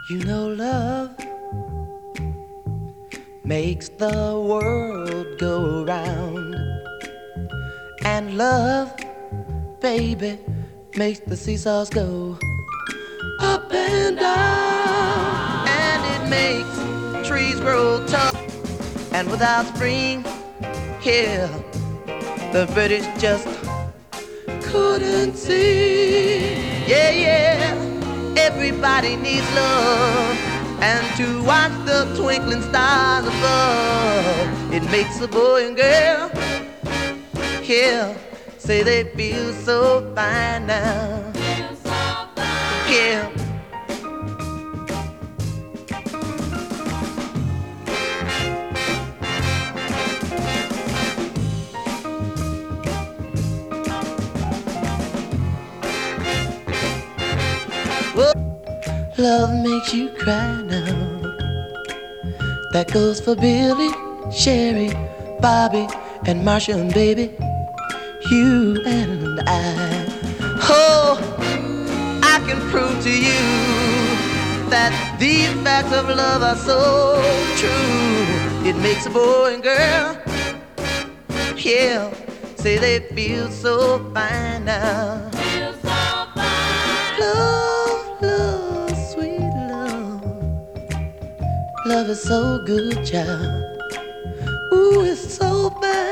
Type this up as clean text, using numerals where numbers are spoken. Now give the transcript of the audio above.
You know love makes the world go round, and love, baby, makes the seesaws go up and down, and it makes trees grow tall. And without spring, here, the British just couldn't see. Yeah, yeah. Everybody needs love, and to watch the twinkling stars above, it makes a boy and girl here say they feel so fine now. Yeah. Love makes you cry now. That goes for Billy, Sherry, Bobby, and Marsha, and baby, you and I. Oh, I can prove to you that these facts of love are so true. It makes a boy and girl, yeah, say they feel so fine now. Feel so fine. Love, love, sweet love. Love is so good, child. Ooh, it's so fine.